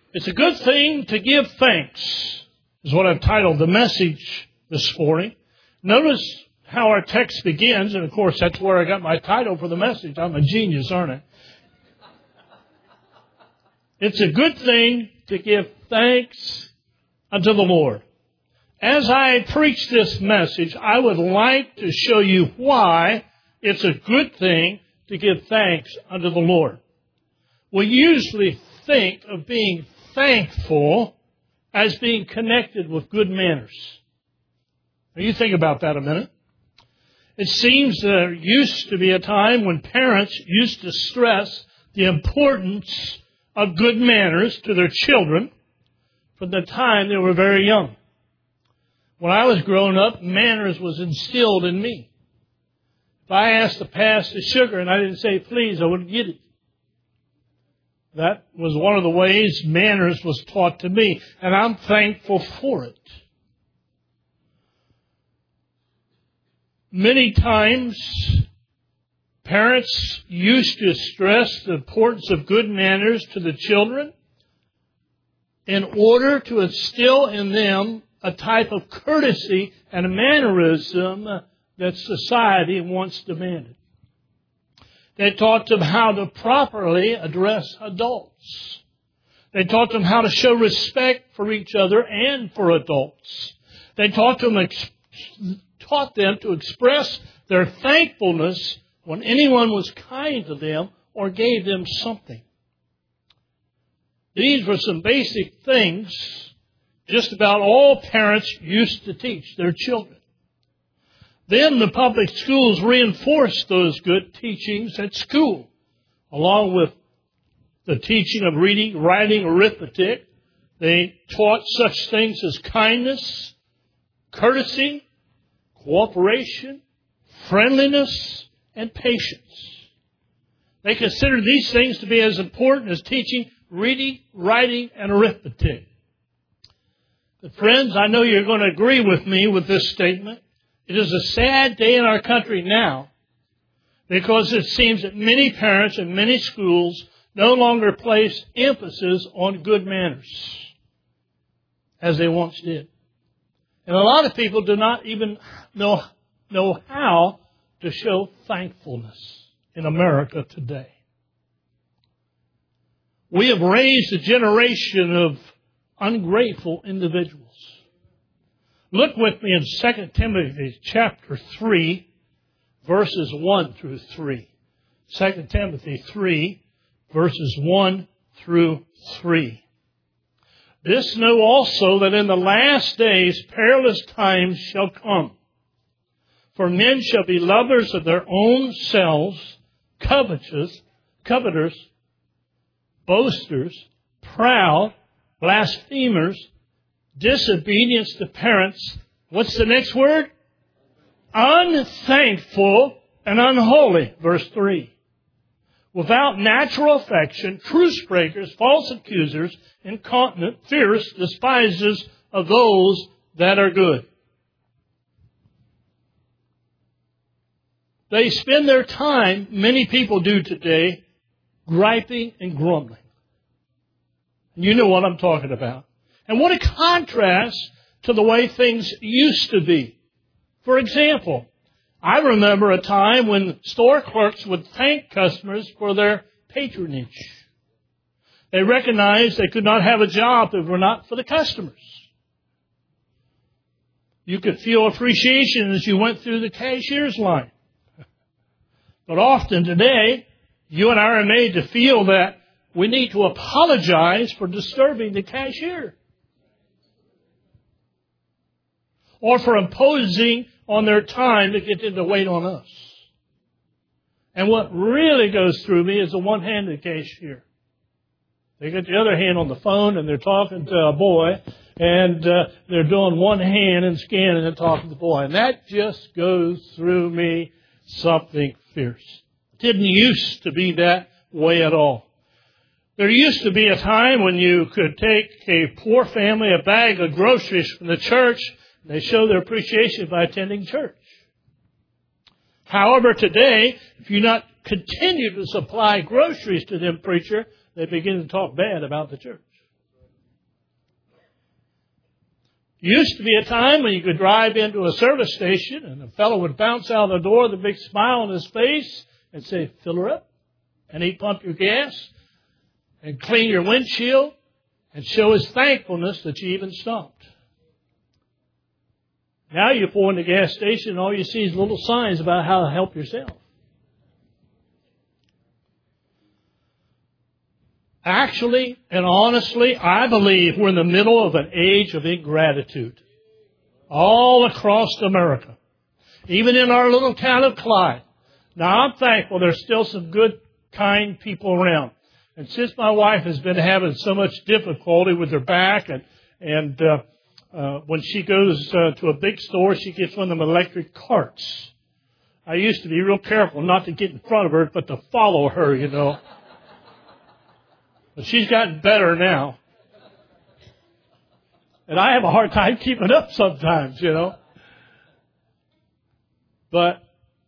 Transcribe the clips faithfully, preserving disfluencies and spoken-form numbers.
It's a good thing to give thanks, is what I've titled the message this morning. Notice how our text begins, and of course that's where I got my title for the message. I'm a genius, aren't I? It's a good thing to give thanks unto the Lord. As I preach this message, I would like to show you why it's a good thing to give thanks unto the Lord. We usually think of being thankful as being connected with good manners. Now you think about that a minute. It seems there used to be a time when parents used to stress the importance of good manners to their children from the time they were very young. When I was growing up, manners was instilled in me. If I asked to pass the sugar and I didn't say please, I wouldn't get it. That was one of the ways manners was taught to me, and I'm thankful for it. Many times, parents used to stress the importance of good manners to the children in order to instill in them a type of courtesy and a mannerism that society once demanded. They taught them how to properly address adults. They taught them how to show respect for each other and for adults. They taught them, taught them to express their thankfulness when anyone was kind to them or gave them something. These were some basic things just about all parents used to teach their children. Then the public schools reinforced those good teachings at school, along with the teaching of reading, writing, arithmetic. They taught such things as kindness, courtesy, cooperation, friendliness, and patience. They considered these things to be as important as teaching reading, writing, and arithmetic. But friends, I know you're going to agree with me with this statement. It is a sad day in our country now because it seems that many parents and many schools no longer place emphasis on good manners as they once did. And a lot of people do not even know, know how to show thankfulness in America today. We have raised a generation of ungrateful individuals. Look with me in Second Timothy chapter three, verses one through three. Second Timothy three, verses one through three. This know also that in the last days perilous times shall come. For men shall be lovers of their own selves, covetous, covetous, boasters, proud, blasphemers, disobedience to parents. What's the next word? Unthankful and unholy. Verse three. Without natural affection, truce breakers, false accusers, incontinent, fierce, despisers of those that are good. They spend their time, many people do today, griping and grumbling. You know what I'm talking about. And what a contrast to the way things used to be. For example, I remember a time when store clerks would thank customers for their patronage. They recognized they could not have a job if it were not for the customers. You could feel appreciation as you went through the cashier's line. But often today, you and I are made to feel that we need to apologize for disturbing the cashier, or for imposing on their time to get them to wait on us. And what really goes through me is the one-handed cashier. They get the other hand on the phone and they're talking to a boy, and uh, they're doing one hand and scanning and talking to the boy. And that just goes through me something fierce. It didn't used to be that way at all. There used to be a time when you could take a poor family a bag of groceries from the church. They show their appreciation by attending church. However, today, if you not continue to supply groceries to them, preacher, they begin to talk bad about the church. Used to be a time when you could drive into a service station and a fellow would bounce out the door with a big smile on his face and say, fill her up. And he'd pump your gas and clean your windshield and show his thankfulness that you even stopped. Now you pull in the gas station and all you see is little signs about how to help yourself. Actually and honestly, I believe we're in the middle of an age of ingratitude. All across America. Even in our little town of Clyde. Now, I'm thankful there's still some good, kind people around. And since my wife has been having so much difficulty with her back, and, and uh, uh, when she goes uh, to a big store, she gets one of them electric carts. I used to be real careful not to get in front of her, but to follow her, you know. But she's gotten better now. And I have a hard time keeping up sometimes, you know. But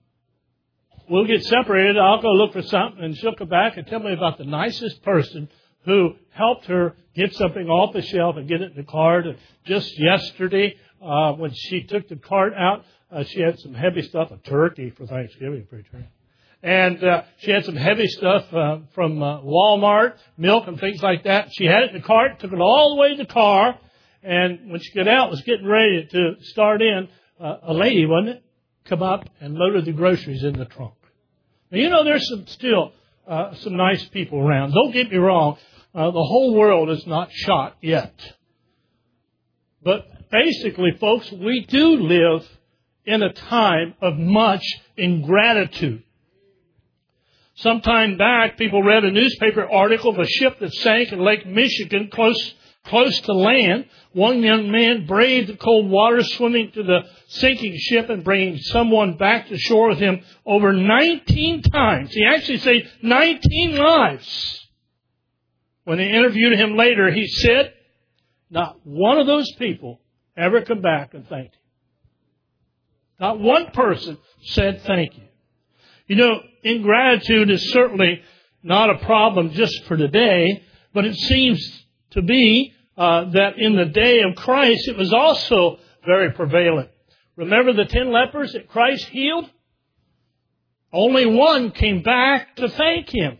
we'll get separated. I'll go look for something, and she'll come back and tell me about the nicest person who helped her get something off the shelf and get it in the cart. And just yesterday, uh, when she took the cart out, uh, she had some heavy stuff, a turkey for Thanksgiving, preacher. And uh, she had some heavy stuff uh, from uh, Walmart, milk and things like that. She had it in the cart, took it all the way to the car, and when she got out, was getting ready to start in, uh, a lady, wasn't it, come up and loaded the groceries in the trunk. Now, you know, there's some still uh, some nice people around. Don't get me wrong. Uh, the whole world is not shot yet. But basically, folks, we do live in a time of much ingratitude. Some time back, people read a newspaper article of a ship that sank in Lake Michigan close close to land. One young man braved the cold water, swimming to the sinking ship and bringing someone back to shore with him over nineteen times. He actually saved nineteen lives. When they interviewed him later, he said, not one of those people ever come back and thanked him. Not one person said thank you. You know, ingratitude is certainly not a problem just for today, but it seems to be uh, that in the day of Christ, it was also very prevalent. Remember the ten lepers that Christ healed? Only one came back to thank him.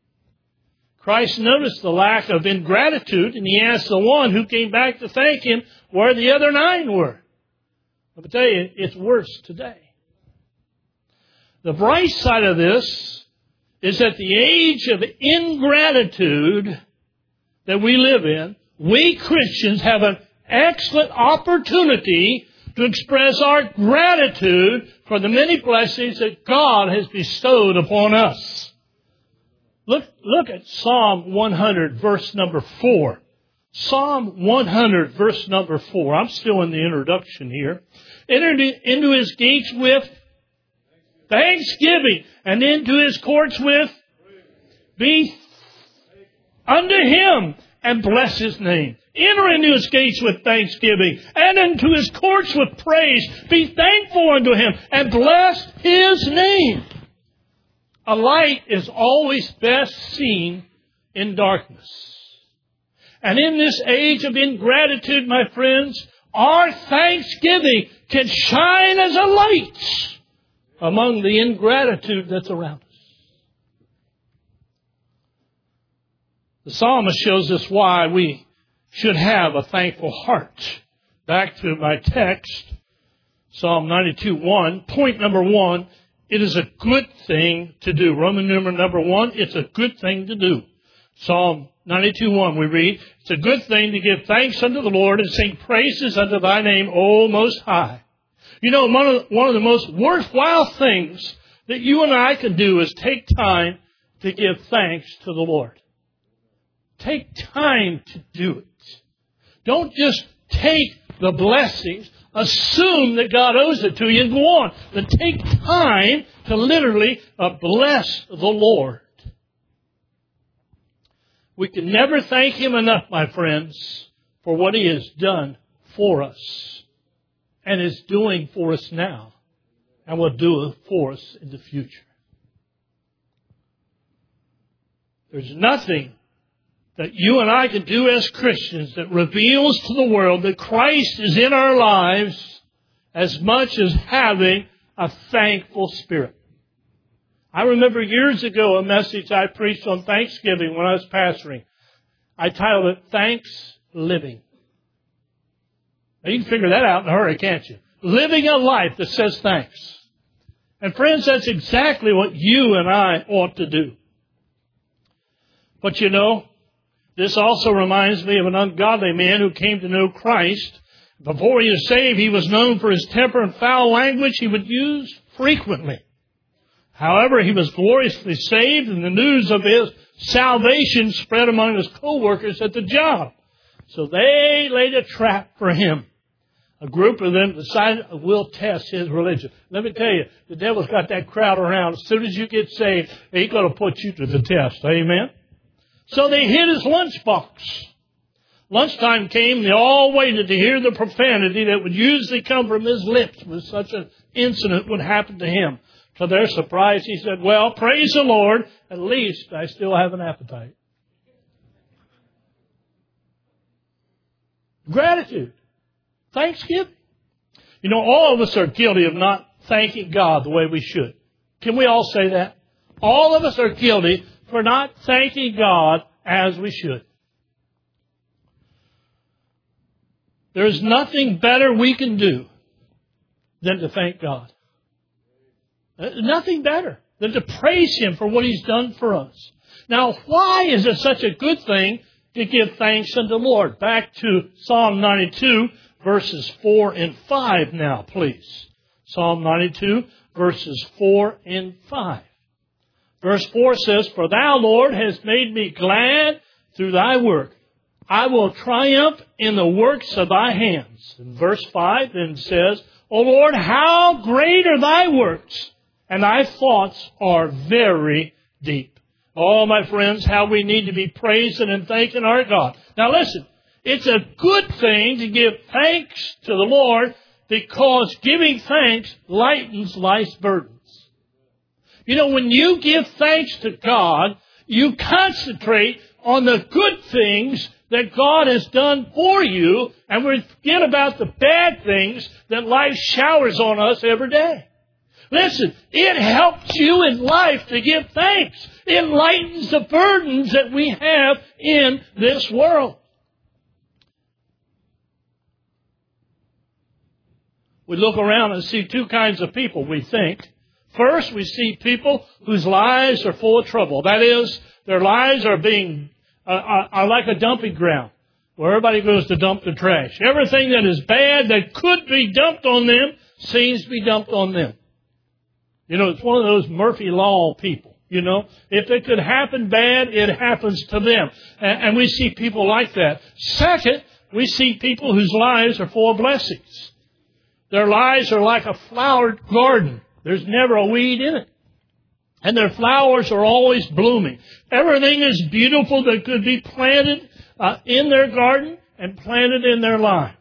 Christ noticed the lack of ingratitude, and he asked the one who came back to thank him where the other nine were. I'll tell you, it's worse today. The bright side of this is that the age of ingratitude that we live in, we Christians have an excellent opportunity to express our gratitude for the many blessings that God has bestowed upon us. Look, look at Psalm one hundred, verse number four. Psalm one hundred, verse number four. I'm still in the introduction here. Enter into his gates with thanksgiving, and into his courts with be unto him, and bless his name. Enter into his gates with thanksgiving, and into his courts with praise. Be thankful unto him, and bless his name. A light is always best seen in darkness. And in this age of ingratitude, my friends, our thanksgiving can shine as a light among the ingratitude that's around us. The psalmist shows us why we should have a thankful heart. Back to my text, Psalm ninety-two one. Point number one, it is a good thing to do. Roman numeral number one, it's a good thing to do. Psalm ninety-two one, we read, it's a good thing to give thanks unto the Lord and sing praises unto thy name, O Most High. You know, one of, one of the most worthwhile things that you and I can do is take time to give thanks to the Lord. Take time to do it. Don't just take the blessings, assume that God owes it to you, and go on. But take time to literally uh, bless the Lord. We can never thank him enough, my friends, for what he has done for us. And is doing for us now, and will do it for us in the future. There's nothing that you and I can do as Christians that reveals to the world that Christ is in our lives as much as having a thankful spirit. I remember years ago a message I preached on Thanksgiving when I was pastoring. I titled it, Thanks Living. Now you can figure that out in a hurry, can't you? Living a life that says thanks. And friends, that's exactly what you and I ought to do. But you know, this also reminds me of an ungodly man who came to know Christ. Before he was saved, he was known for his temper and foul language he would use frequently. However, he was gloriously saved, and the news of his salvation spread among his co-workers at the job. So they laid a trap for him. A group of them decided, we'll test his religion. Let me tell you, the devil's got that crowd around. As soon as you get saved, he's going to put you to the test. Amen? So they hid his lunchbox. Lunchtime came, and they all waited to hear the profanity that would usually come from his lips when such an incident would happen to him. To their surprise, he said, well, praise the Lord, at least I still have an appetite. Gratitude. Thanksgiving. You know, all of us are guilty of not thanking God the way we should. Can we all say that? All of us are guilty for not thanking God as we should. There's nothing better we can do than to thank God. Nothing better than to praise Him for what He's done for us. Now, why is it such a good thing to give thanks unto the Lord? Back to Psalm ninety-two, verses four and five now, please. Psalm ninety-two, verses four and five. Verse four says, For thou, Lord, hast made me glad through thy work. I will triumph in the works of thy hands. And verse five then says, O Lord, how great are thy works, and thy thoughts are very deep. Oh, my friends, how we need to be praising and thanking our God. Now listen, it's a good thing to give thanks to the Lord because giving thanks lightens life's burdens. You know, when you give thanks to God, you concentrate on the good things that God has done for you, and we forget about the bad things that life showers on us every day. Listen, it helps you in life to give thanks. It lightens the burdens that we have in this world. We look around and see two kinds of people, we think. First, we see people whose lives are full of trouble. That is, their lives are being uh, are, are like a dumping ground where everybody goes to dump the trash. Everything that is bad that could be dumped on them seems to be dumped on them. You know, it's one of those Murphy Law people. You know, if it could happen bad, it happens to them. And, and we see people like that. Second, we see people whose lives are full of blessings. Their lives are like a flowered garden. There's never a weed in it. And their flowers are always blooming. Everything is beautiful that could be planted uh, in their garden and planted in their lives.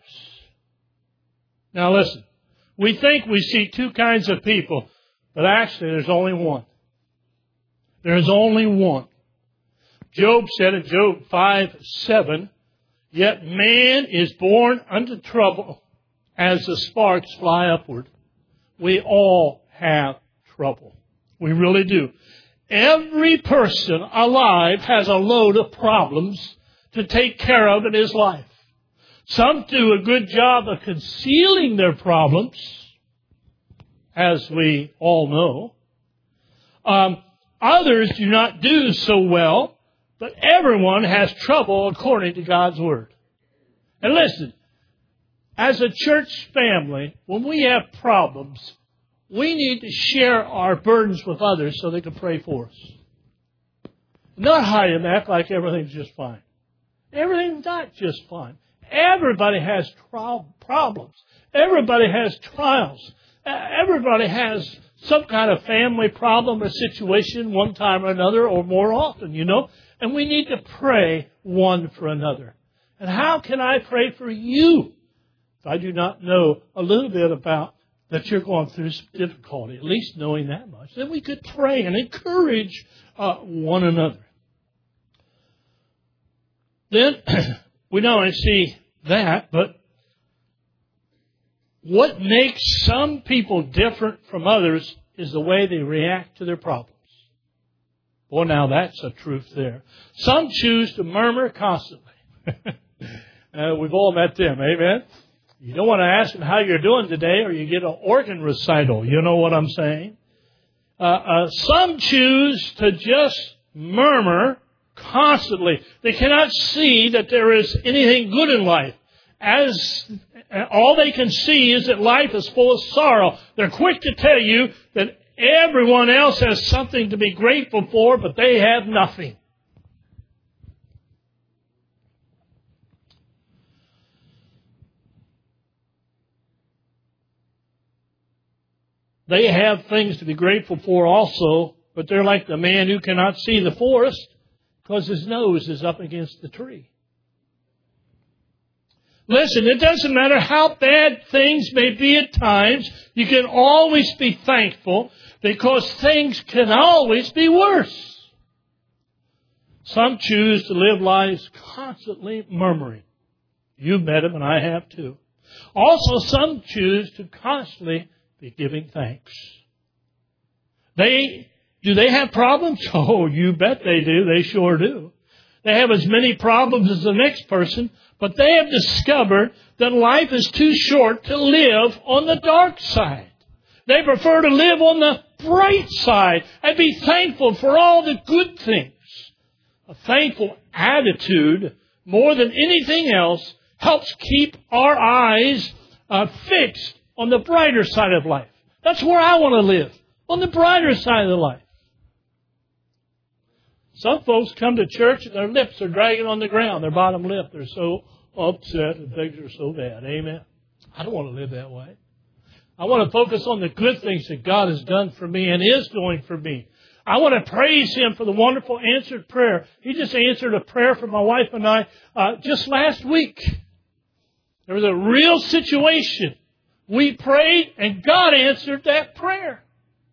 Now listen, we think we see two kinds of people, but actually there's only one. There's only one. Job said in Job five seven, Yet man is born unto trouble as the sparks fly upward. We all have trouble. We really do. Every person alive has a load of problems to take care of in his life. Some do a good job of concealing their problems, as we all know. Um, others do not do so well, but everyone has trouble according to God's Word. And listen, as a church family, when we have problems, we need to share our burdens with others so they can pray for us. Not hide and act like everything's just fine. Everything's not just fine. Everybody has tri- problems. Everybody has trials. Everybody has some kind of family problem or situation one time or another or more often, you know. And we need to pray one for another. And how can I pray for you if I do not know a little bit about that you're going through some difficulty, at least knowing that much? Then we could pray and encourage uh, one another. Then we not only see that, but what makes some people different from others is the way they react to their problems. Well, now that's a truth there. Some choose to murmur constantly. uh, we've all met them, amen? You don't want to ask them how you're doing today, or you get an organ recital. You know what I'm saying? Uh, uh, some choose to just murmur constantly. They cannot see that there is anything good in life. As all they can see is that life is full of sorrow. They're quick to tell you that everyone else has something to be grateful for, but they have nothing. They have things to be grateful for also, but they're like the man who cannot see the forest because his nose is up against the tree. Listen, it doesn't matter how bad things may be at times, you can always be thankful because things can always be worse. Some choose to live lives constantly murmuring. You've met them and I have too. Also, some choose to constantly be giving thanks. They, do they have problems? Oh, you bet they do. They sure do. They have as many problems as the next person, but they have discovered that life is too short to live on the dark side. They prefer to live on the bright side and be thankful for all the good things. A thankful attitude, more than anything else, helps keep our eyes uh, fixed on the brighter side of life. That's where I want to live, on the brighter side of the life. Some folks come to church and their lips are dragging on the ground, their bottom lip. They're so upset and things are so bad. Amen. I don't want to live that way. I want to focus on the good things that God has done for me and is doing for me. I want to praise Him for the wonderful answered prayer. He just answered a prayer for my wife and I uh, just last week. There was a real situation. We prayed and God answered that prayer.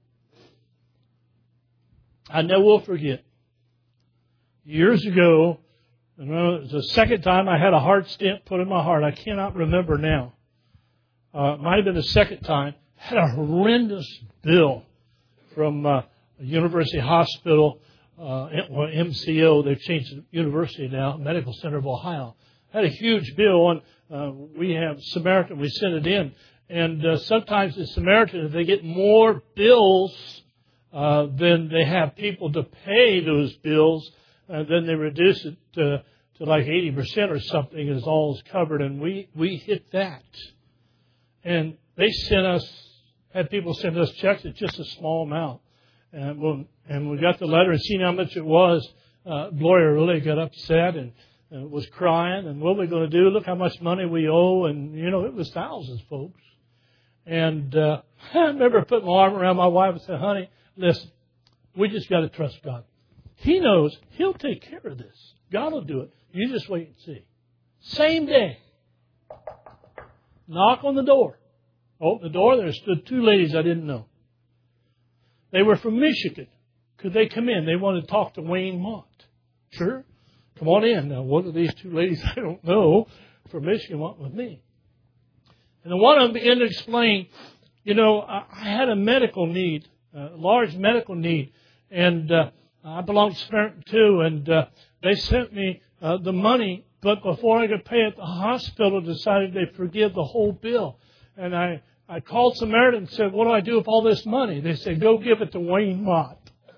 I never will forget. Years ago, it was the second time I had a heart stent put in my heart. I cannot remember now. Uh, it might have been the second time. I had a horrendous bill from uh, a university hospital, uh, M C O. They've changed the university now, Medical Center of Ohio. I had a huge bill, and uh, we have Samaritan. We sent it in. And uh, sometimes the Samaritans, they get more bills uh, than they have people to pay those bills. Uh, then they reduce it to, to like eighty percent or something is all is covered. And we, we hit that. And they sent us, had people send us checks at just a small amount. And when, and we got the letter and seen how much it was, uh, Gloria really got upset and uh, was crying. And what are we going to do? Look how much money we owe. And, you know, it was thousands, folks. And uh, I remember putting my arm around my wife and said, honey, listen, we just got to trust God. He knows He'll take care of this. God will do it. You just wait and see. Same day. Knock on the door. Open the door. There stood two ladies I didn't know. They were from Michigan. Could they come in? They wanted to talk to Wayne Mott. Sure. Come on in. Now, one of these two ladies I don't know from Michigan went with me. And then one of them began to explain, you know, I had a medical need, a large medical need, and uh, I belong to Samaritan too, and uh, they sent me uh, the money, but before I could pay it, the hospital decided they'd forgive the whole bill. And I, I called Samaritan and said, what do I do with all this money? They said, go give it to Wayne Mott.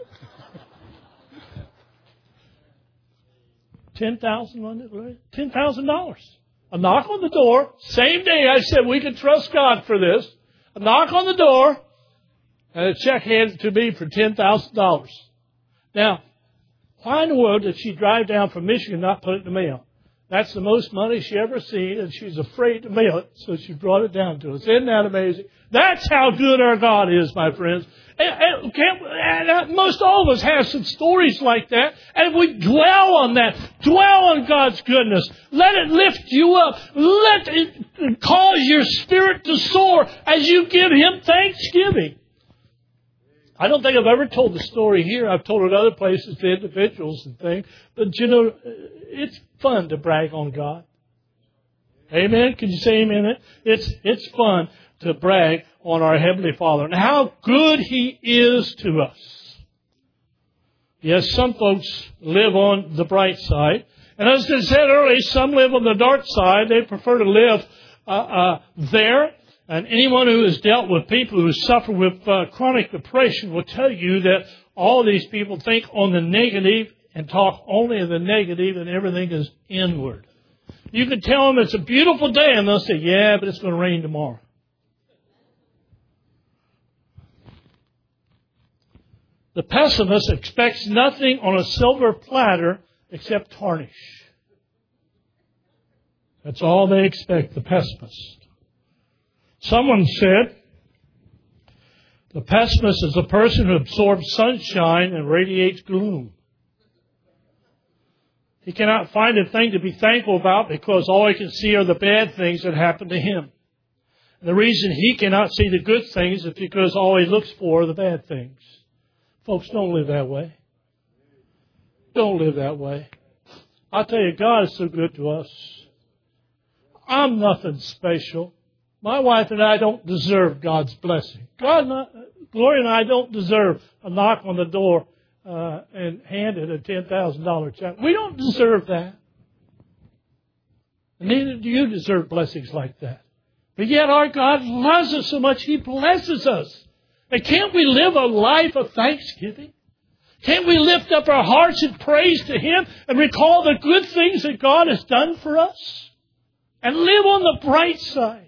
ten thousand dollars, ten thousand dollars. A knock on the door. Same day I said we can trust God for this. A knock on the door, and a check handed to me for ten thousand dollars. Now, why in the world did she drive down from Michigan and not put it in the mail? That's the most money she ever seen, and she's afraid to mail it, so she brought it down to us. Isn't that amazing? That's how good our God is, my friends. And, and, and most all of us have some stories like that, and if we dwell on that, dwell on God's goodness, let it lift you up, let it cause your spirit to soar as you give Him thanksgiving. I don't think I've ever told the story here. I've told it other places to individuals and things. But, you know, it's fun to brag on God. Amen? Can you say amen? It's, it's fun to brag on our Heavenly Father and how good He is to us. Yes, some folks live on the bright side. And as I said earlier, some live on the dark side. They prefer to live uh, uh, there. And anyone who has dealt with people who suffer with uh, chronic depression will tell you that all these people think on the negative and talk only of the negative, and everything is inward. You can tell them it's a beautiful day and they'll say, yeah, but it's going to rain tomorrow. The pessimist expects nothing on a silver platter except tarnish. That's all they expect, the pessimist. Someone said, the pessimist is a person who absorbs sunshine and radiates gloom. He cannot find a thing to be thankful about because all he can see are the bad things that happen to him. And the reason he cannot see the good things is because all he looks for are the bad things. Folks, don't live that way. Don't live that way. I'll tell you, God is so good to us. I'm nothing special. My wife and I don't deserve God's blessing. God, and I, Gloria and I don't deserve a knock on the door uh, and handed a ten thousand dollars check. We don't deserve that. And neither do you deserve blessings like that. But yet our God loves us so much, He blesses us. And can't we live a life of thanksgiving? Can't we lift up our hearts in praise to Him and recall the good things that God has done for us? And live on the bright side.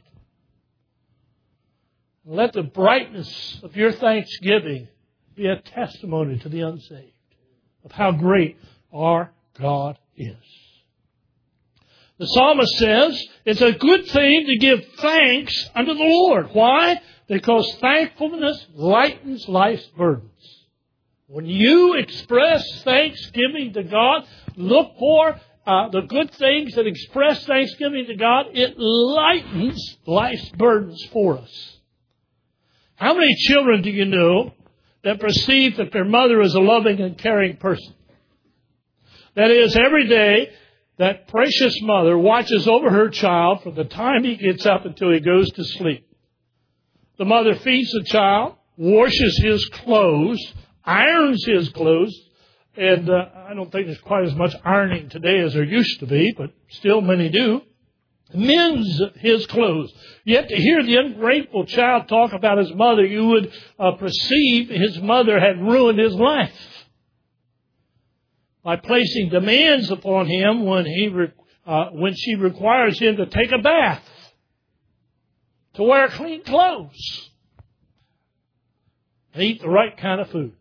Let the brightness of your thanksgiving be a testimony to the unsaved of how great our God is. The psalmist says it's a good thing to give thanks unto the Lord. Why? Because thankfulness lightens life's burdens. When you express thanksgiving to God, look for uh, the good things that express thanksgiving to God, it lightens life's burdens for us. How many children do you know that perceive that their mother is a loving and caring person? That is, every day, that precious mother watches over her child from the time he gets up until he goes to sleep. The mother feeds the child, washes his clothes, irons his clothes, and uh, I don't think there's quite as much ironing today as there used to be, but still many do. Mends his clothes. Yet to hear the ungrateful child talk about his mother, you would uh, perceive his mother had ruined his life by placing demands upon him when he re- uh, when she requires him to take a bath, to wear clean clothes, and eat the right kind of food.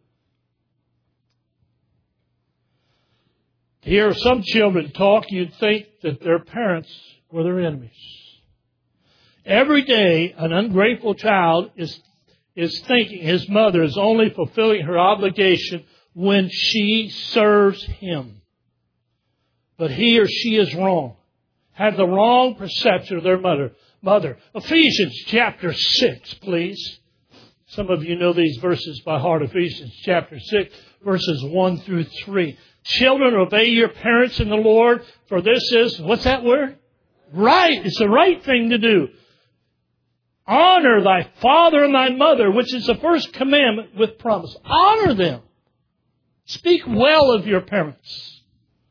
To hear some children talk, you'd think that their parents were their enemies. Every day, an ungrateful child is, is thinking his mother is only fulfilling her obligation when she serves him. But he or she is wrong. Have the wrong perception of their mother. Mother. Ephesians chapter six, please. Some of you know these verses by heart. Ephesians chapter six, verses one through three. Children, obey your parents in the Lord, for this is, what's that word? Right. It's the right thing to do. Honor thy father and thy mother, which is the first commandment with promise. Honor them. Speak well of your parents,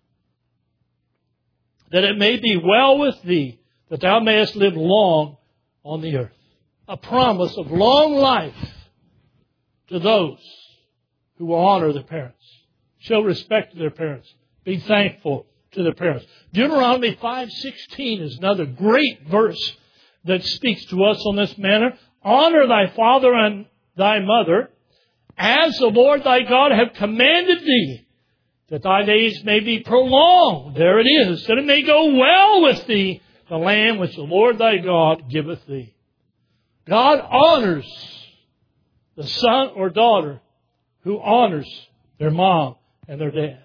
that it may be well with thee, that thou mayest live long on the earth. A promise of long life to those who will honor their parents. Show respect to their parents. Be thankful to their parents. Deuteronomy five sixteen is another great verse that speaks to us on this manner. Honor thy father and thy mother, as the Lord thy God hath commanded thee, that thy days may be prolonged. There it is. That it may go well with thee, the land which the Lord thy God giveth thee. God honors the son or daughter who honors their mom and their dad.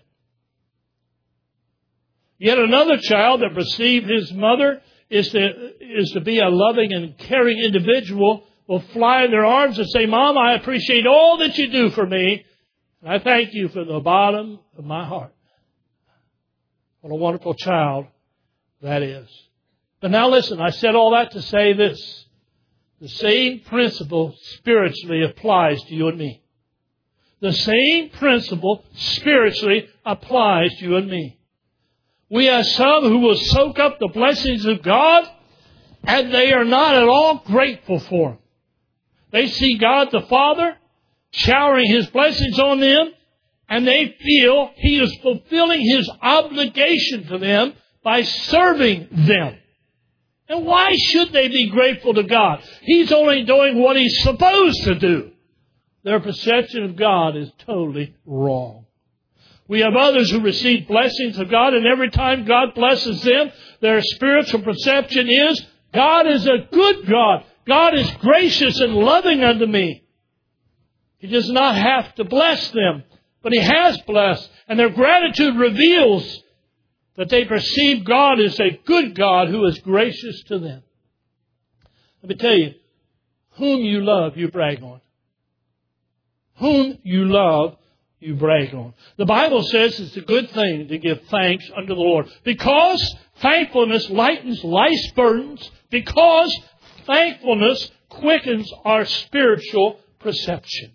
Yet another child that perceived his mother is to, is to be a loving and caring individual will fly in their arms and say, Mom, I appreciate all that you do for me. And I thank you from the bottom of my heart. What a wonderful child that is. But now listen, I said all that to say this. The same principle spiritually applies to you and me. The same principle spiritually applies to you and me. We have some who will soak up the blessings of God, and they are not at all grateful for them. They see God the Father showering His blessings on them, and they feel He is fulfilling His obligation to them by serving them. And why should they be grateful to God? He's only doing what He's supposed to do. Their perception of God is totally wrong. We have others who receive blessings of God, and every time God blesses them, their spiritual perception is, God is a good God. God is gracious and loving unto me. He does not have to bless them, but He has blessed. And their gratitude reveals that they perceive God as a good God who is gracious to them. Let me tell you, whom you love, you brag on. Whom you love, you brag on. The Bible says it's a good thing to give thanks unto the Lord, because thankfulness lightens life's burdens, because thankfulness quickens our spiritual perception.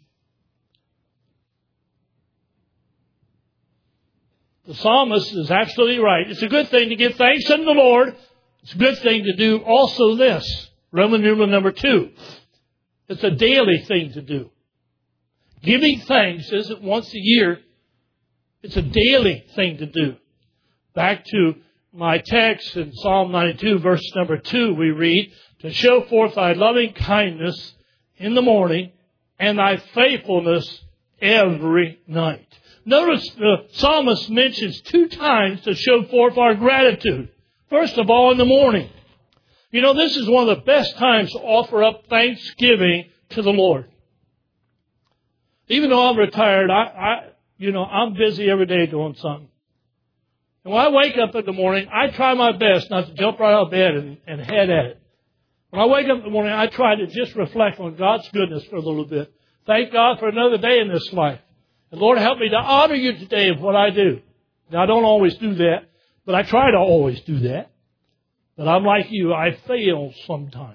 The psalmist is absolutely right. It's a good thing to give thanks unto the Lord. It's a good thing to do also this. Roman numeral number two. It's a daily thing to do. Giving thanks isn't once a year. It's a daily thing to do. Back to my text in Psalm ninety-two, verse number two, we read, to show forth thy loving kindness in the morning and thy faithfulness every night. Notice the psalmist mentions two times to show forth our gratitude. First of all, in the morning. You know, this is one of the best times to offer up thanksgiving to the Lord. Even though I'm retired, I, I, you know, I'm busy every day doing something. And when I wake up in the morning, I try my best not to jump right out of bed and, and head at it. When I wake up in the morning, I try to just reflect on God's goodness for a little bit. Thank God for another day in this life. And Lord, help me to honor you today in what I do. Now, I don't always do that, but I try to always do that. But I'm like you, I fail sometimes.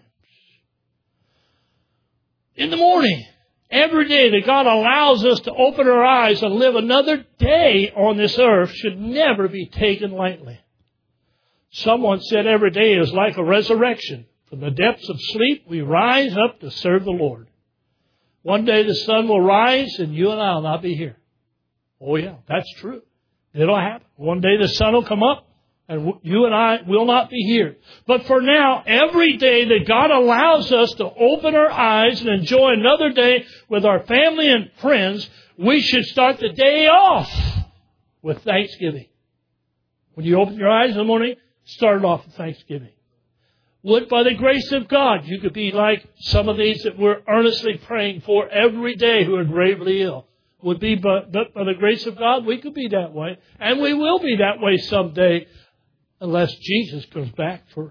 In the morning, every day that God allows us to open our eyes and live another day on this earth should never be taken lightly. Someone said every day is like a resurrection. From the depths of sleep, we rise up to serve the Lord. One day the sun will rise and you and I will not be here. Oh yeah, that's true. It'll happen. One day the sun will come up and you and I will not be here. But for now, every day that God allows us to open our eyes and enjoy another day with our family and friends, we should start the day off with thanksgiving. When you open your eyes in the morning, start it off with thanksgiving. Would, by the grace of God, you could be like some of these that we're earnestly praying for every day who are gravely ill. Would be, but, but by the grace of God, we could be that way. And we will be that way someday, unless Jesus comes back first.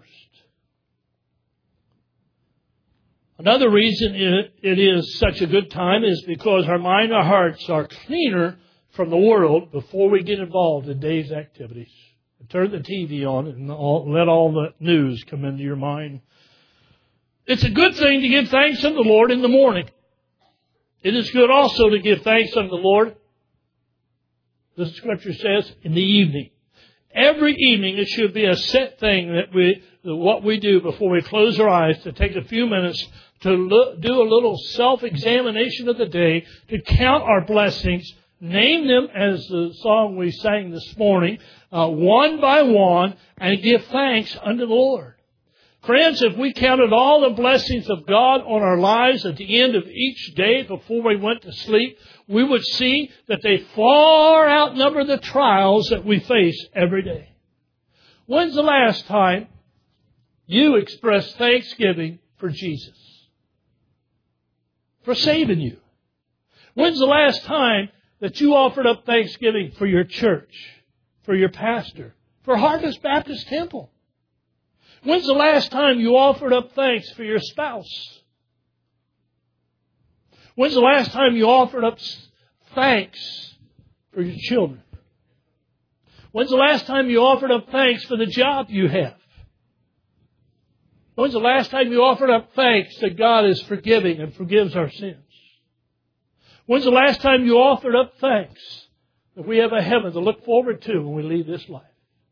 Another reason it, it is such a good time is because our mind and our hearts are cleaner from the world before we get involved in day's activities. Turn the T V on and all, let all the news come into your mind. It's a good thing to give thanks unto the Lord in the morning. It is good also to give thanks unto the Lord, the Scripture says, in the evening. Every evening it should be a set thing that we, what we do before we close our eyes, to take a few minutes to look, do a little self-examination of the day, to count our blessings, name them as the song we sang this morning, uh, one by one, and give thanks unto the Lord. Friends, if we counted all the blessings of God on our lives at the end of each day before we went to sleep, we would see that they far outnumber the trials that we face every day. When's the last time you expressed thanksgiving for Jesus? For saving you? When's the last time that you offered up thanksgiving for your church, for your pastor, for Harvest Baptist Temple? When's the last time you offered up thanks for your spouse, When's the last time you offered up thanks for your children? When's the last time you offered up thanks for the job you have? When's the last time you offered up thanks that God is forgiving and forgives our sins? When's the last time you offered up thanks that we have a heaven to look forward to when we leave this life?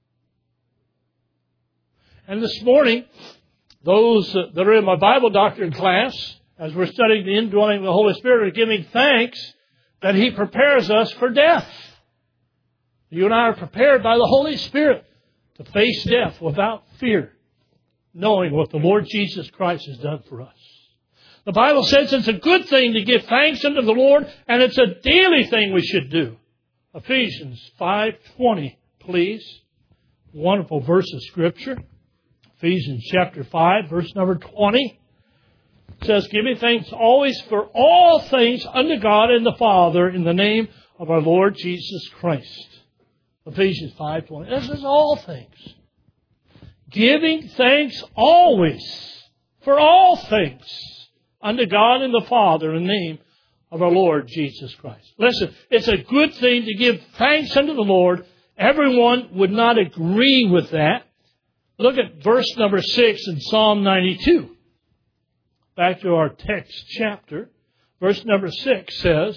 And this morning, those that are in my Bible doctrine class, as we're studying the indwelling of the Holy Spirit, are giving thanks that He prepares us for death. You and I are prepared by the Holy Spirit to face death without fear, knowing what the Lord Jesus Christ has done for us. The Bible says it's a good thing to give thanks unto the Lord, and it's a daily thing we should do. Ephesians five twenty, please. Wonderful verse of Scripture. Ephesians chapter five, verse number twenty. It says, giving thanks always for all things unto God and the Father in the name of our Lord Jesus Christ. Ephesians five twenty. This is all things. Giving thanks always for all things unto God and the Father in the name of our Lord Jesus Christ. Listen, it's a good thing to give thanks unto the Lord. Everyone would not agree with that. Look at verse number six in Psalm ninety-two. Back to our text chapter. Verse number six says,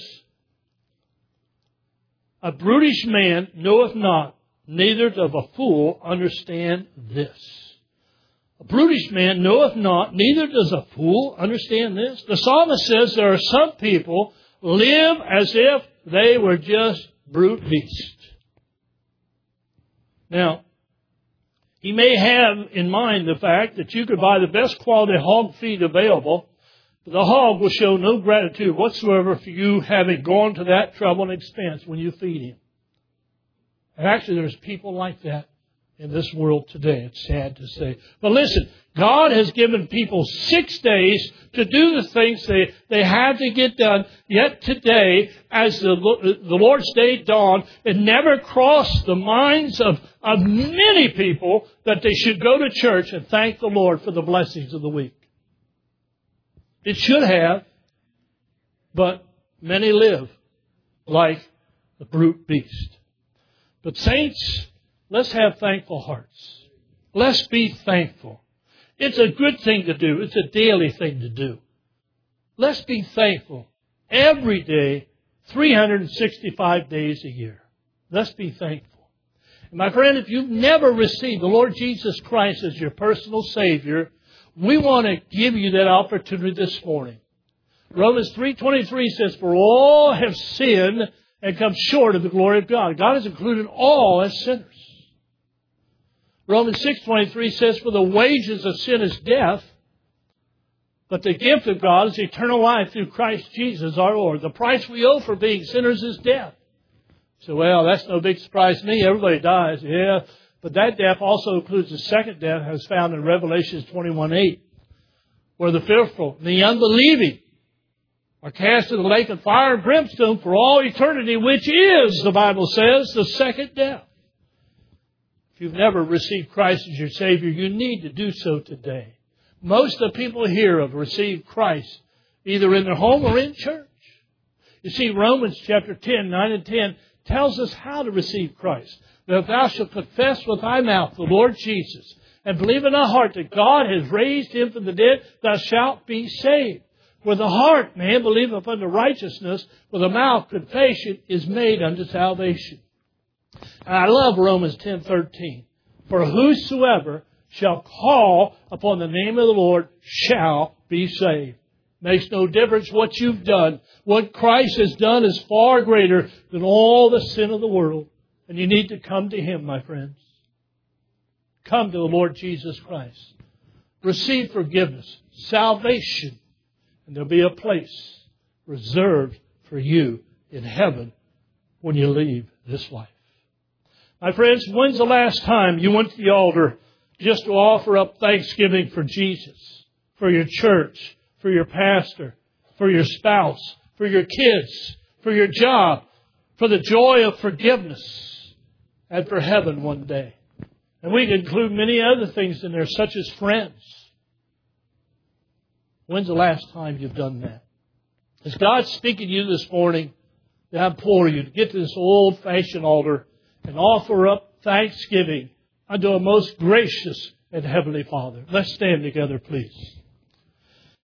a brutish man knoweth not, neither doth a fool understand this. A brutish man knoweth not, neither does a fool understand this. The psalmist says there are some people live as if they were just brute beasts. Now, he may have in mind the fact that you could buy the best quality hog feed available, but the hog will show no gratitude whatsoever for you having gone to that trouble and expense when you feed him. And actually, there's people like that in this world today. It's sad to say. But listen, God has given people six days to do the things they, they have to get done. Yet today, as the, the Lord's Day dawned, it never crossed the minds of, of many people that they should go to church and thank the Lord for the blessings of the week. It should have, but many live like the brute beast. But saints, let's have thankful hearts. Let's be thankful. It's a good thing to do. It's a daily thing to do. Let's be thankful every day, three hundred sixty-five days a year. Let's be thankful. And my friend, if you've never received the Lord Jesus Christ as your personal Savior, we want to give you that opportunity this morning. Romans three twenty-three says, for all have sinned and come short of the glory of God. God has included all as sinners. Romans six twenty-three says, for the wages of sin is death, but the gift of God is eternal life through Christ Jesus our Lord. The price we owe for being sinners is death. So, well, that's no big surprise to me. Everybody dies. Yeah, but that death also includes the second death as found in Revelation twenty-one eight, where the fearful and the unbelieving are cast into the lake of fire and brimstone for all eternity, which is, the Bible says, the second death. If you've never received Christ as your Savior, you need to do so today. Most of the people here have received Christ either in their home or in church. You see, Romans chapter ten, nine and ten tells us how to receive Christ. That if thou shalt confess with thy mouth the Lord Jesus and believe in thy heart that God has raised him from the dead, thou shalt be saved. With the heart man believeth unto righteousness, with the mouth confession is made unto salvation. And I love Romans ten thirteen. For whosoever shall call upon the name of the Lord shall be saved. Makes no difference what you've done. What Christ has done is far greater than all the sin of the world. And you need to come to Him, my friends. Come to the Lord Jesus Christ. Receive forgiveness, salvation, and there'll be a place reserved for you in heaven when you leave this life. My friends, when's the last time you went to the altar just to offer up thanksgiving for Jesus, for your church, for your pastor, for your spouse, for your kids, for your job, for the joy of forgiveness, and for heaven one day? And we can include many other things in there, such as friends. When's the last time you've done that? As God's speaking to you this morning, I implore you to get to this old-fashioned altar and offer up thanksgiving unto a most gracious and heavenly Father. Let's stand together, please.